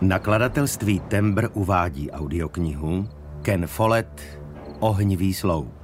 Nakladatelství Tembr uvádí audioknihu Ken Follett Ohnivý sloup.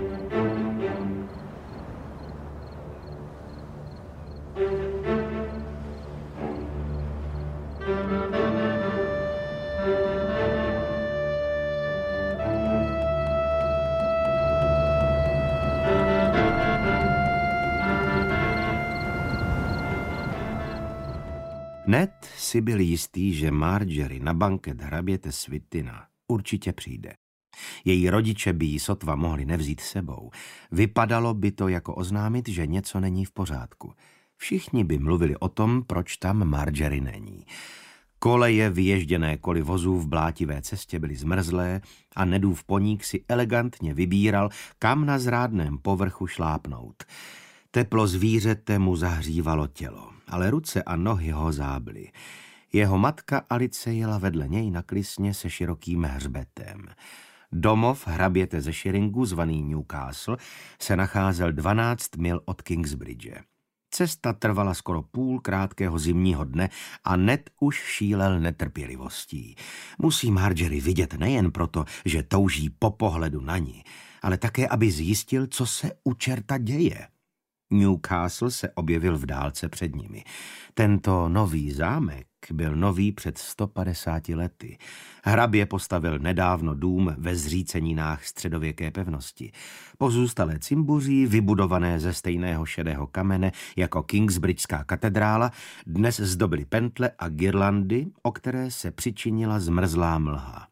Ned si byl jistý, že Marjorie na banket hraběte Swiftena určitě přijde. Její rodiče by ji sotva mohli nevzít sebou. Vypadalo by to jako oznámit, že něco není v pořádku. Všichni by mluvili o tom, proč tam Marjorie není. Koleje vyježděné kvůli vozů v blátivé cestě byly zmrzlé a Nedův poník si elegantně vybíral, kam na zrádném povrchu šlápnout. Teplo zvířete mu zahřívalo tělo, ale ruce a nohy ho zábly. Jeho matka Alice jela vedle něj na klisně se širokým hřbetem. Domov hraběte ze Shiringu, zvaný Newcastle, se nacházel 12 mil od Kingsbridge. Cesta trvala skoro půl krátkého zimního dne a Ned už šílel netrpělivostí. Musí Marjorie vidět nejen proto, že touží po pohledu na ní, ale také, aby zjistil, co se u čerta děje. Newcastle se objevil v dálce před nimi. Tento nový zámek byl nový před 150 lety. Hrabě postavil nedávno dům ve zříceninách středověké pevnosti. Pozůstalé cimbuří, vybudované ze stejného šedého kamene jako Kingsbridgeská katedrála, dnes zdobily pentle a girlandy, o které se přičinila zmrzlá mlha.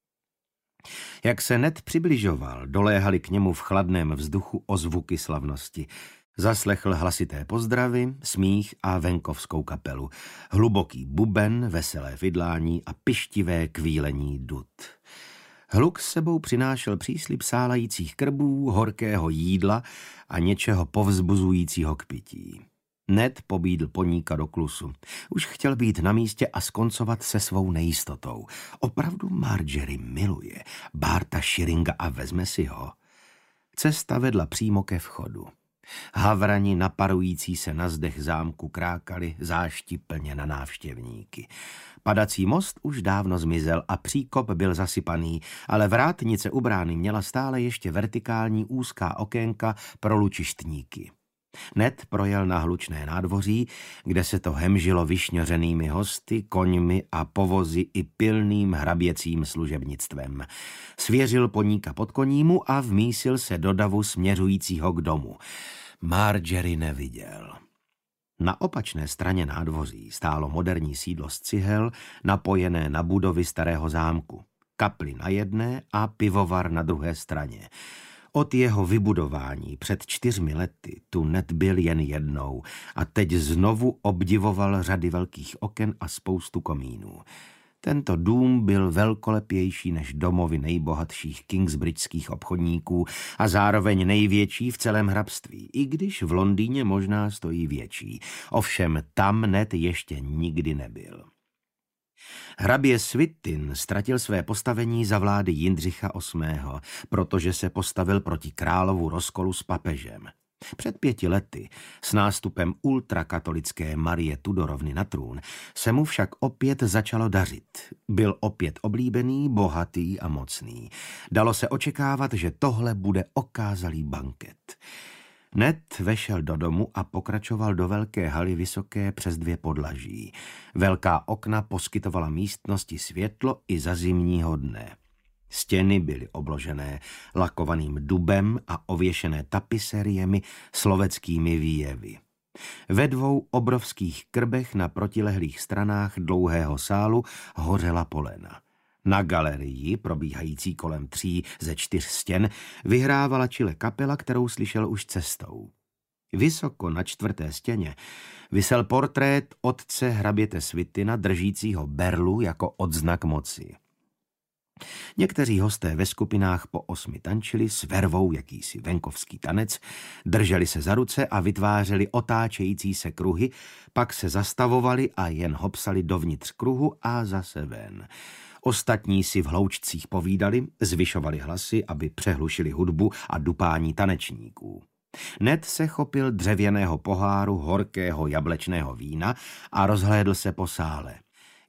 Jak se Ned přibližoval, doléhaly k němu v chladném vzduchu ozvuky slavnosti. Zaslechl hlasité pozdravy, smích a venkovskou kapelu, hluboký buben, veselé fidlání a pyštivé kvílení dud. Hluk s sebou přinášel příslib sálajících krbů, horkého jídla a něčeho povzbuzujícího k pití. Ned pobídl poníka do klusu. Už chtěl být na místě a skoncovat se svou nejistotou. Opravdu Marjorie miluje Barta Shiringa a vezme si ho. Cesta vedla přímo ke vchodu. Havrani naparující se na zdech zámku krákali záštiplně na návštěvníky. Padací most už dávno zmizel a příkop byl zasypaný, ale vrátnice u brány měla stále ještě vertikální úzká okénka pro lučištníky. Ned projel na hlučné nádvoří, kde se to hemžilo vyšňořenými hosty, koňmi a povozy i pilným hraběcím služebnictvem. Svěřil poníka pod konímu a vmísil se do davu směřujícího k domu. Marjorie neviděl. Na opačné straně nádvoří stálo moderní sídlo z cihel, napojené na budovy starého zámku. Kapli na jedné a pivovar na druhé straně. Od jeho vybudování před 4 lety tu Ned byl jen jednou a teď znovu obdivoval řady velkých oken a spoustu komínů. Tento dům byl velkolepější než domovy nejbohatších kingsbridgeských obchodníků a zároveň největší v celém hrabství, i když v Londýně možná stojí větší. Ovšem tam Ned ještě nikdy nebyl. Hrabě Swiftyn ztratil své postavení za vlády Jindřicha VIII., protože se postavil proti královu rozkolu s papežem. Před 5 lety, s nástupem ultrakatolické Marie Tudorovny na trůn, se mu však opět začalo dařit. Byl opět oblíbený, bohatý a mocný. Dalo se očekávat, že tohle bude okázalý banket. Ned vešel do domu a pokračoval do velké haly vysoké přes 2 podlaží. Velká okna poskytovala místnosti světlo i za zimního dne. Stěny byly obložené lakovaným dubem a ověšené tapiseriemi s loveckými výjevy. Ve 2 obrovských krbech na protilehlých stranách dlouhého sálu hořela polena. Na galerii, probíhající kolem 3 ze 4 stěn, vyhrávala čile kapela, kterou slyšel už cestou. Vysoko na 4. stěně visel portrét otce hraběte Swiftena držícího berlu jako odznak moci. Někteří hosté ve skupinách po 8 tančili s vervou jakýsi venkovský tanec, drželi se za ruce a vytvářeli otáčející se kruhy, pak se zastavovali a jen hopsali dovnitř kruhu a zase ven. Ostatní si v hloučcích povídali, zvyšovali hlasy, aby přehlušili hudbu a dupání tanečníků. Ned se chopil dřevěného poháru horkého jablečného vína a rozhlédl se po sále.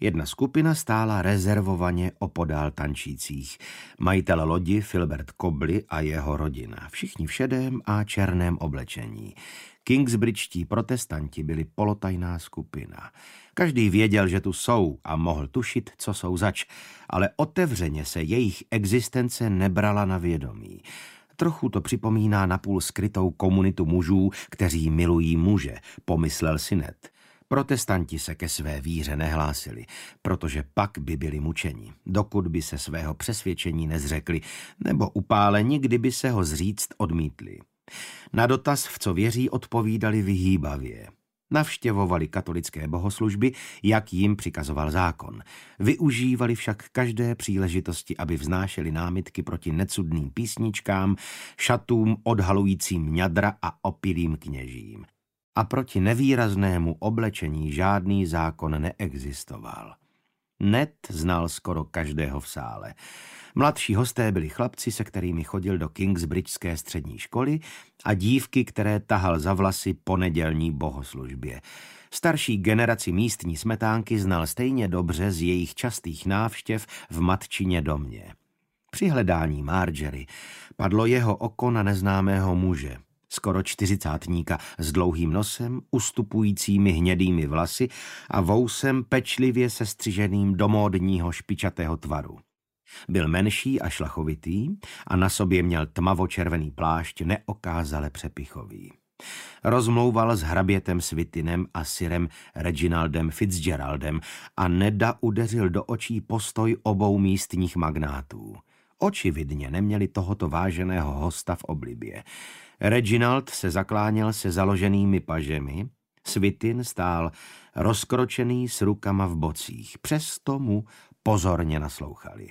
Jedna skupina stála rezervovaně opodál tančících. Majitel lodi Filbert Cobley a jeho rodina. Všichni v šedém a černém oblečení. Kingsbridgetí protestanti byli polotajná skupina. Každý věděl, že tu jsou a mohl tušit, co jsou zač, ale otevřeně se jejich existence nebrala na vědomí. Trochu to připomíná napůl skrytou komunitu mužů, kteří milují muže, pomyslel si Ned. Protestanti se ke své víře nehlásili, protože pak by byli mučeni, dokud by se svého přesvědčení nezřekli, nebo upáleni, kdyby se ho zříct odmítli. Na dotaz, v co věří, odpovídali vyhýbavě. Navštěvovali katolické bohoslužby, jak jim přikazoval zákon. Využívali však každé příležitosti, aby vznášeli námitky proti necudným písničkám, šatům odhalujícím ňadra a opilým kněžím. A proti nevýraznému oblečení žádný zákon neexistoval. Ned znal skoro každého v sále. Mladší hosté byli chlapci, se kterými chodil do Kingsbridgeské střední školy, a dívky, které tahal za vlasy po nedělní bohoslužbě. Starší generaci místní smetánky znal stejně dobře z jejich častých návštěv v matčině domě. Při hledání Margery padlo jeho oko na neznámého muže, skoro čtyřicátníka s dlouhým nosem, ustupujícími hnědými vlasy a vousem pečlivě sestřiženým do módního špičatého tvaru. Byl menší a šlachovitý a na sobě měl tmavočervený plášť neokázale přepichový. Rozmlouval s hrabětem Switinem a sirem Reginaldem Fitzgeraldem a Neda udeřil do očí postoj obou místních magnátů. Očividně neměli tohoto váženého hosta v oblibě. Reginald se zakláněl se založenými pažemi, Switin stál rozkročený s rukama v bocích, přesto mu pozorně naslouchali.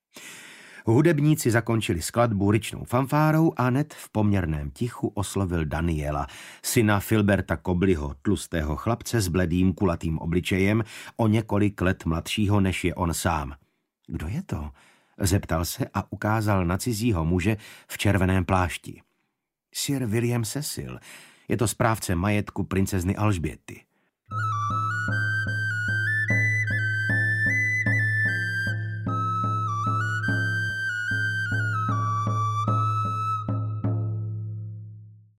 Hudebníci zakončili skladbu ryčnou fanfárou a Ned v poměrném tichu oslovil Daniela, syna Filberta Cobleyho, tlustého chlapce s bledým kulatým obličejem, o několik let mladšího než je on sám. Kdo je to? Zeptal se a ukázal na cizího muže v červeném plášti. Sir William Cecil, je to správce majetku princezny Alžběty.